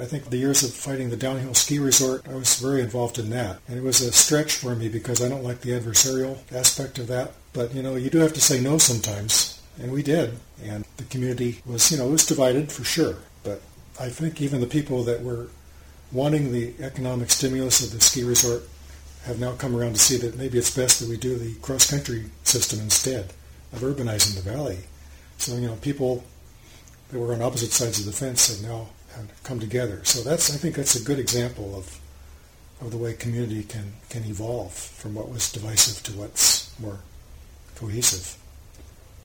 I think the years of fighting the downhill ski resort, I was very involved in that. And it was a stretch for me because I don't like the adversarial aspect of that. But, you do have to say no sometimes. And we did. And the community was, it was divided for sure. But I think even the people that were wanting the economic stimulus of the ski resort have now come around to see that maybe it's best that we do the cross-country system instead of urbanizing the valley. So, people that were on opposite sides of the fence have come together. So I think that's a good example of the way community can evolve from what was divisive to what's more cohesive.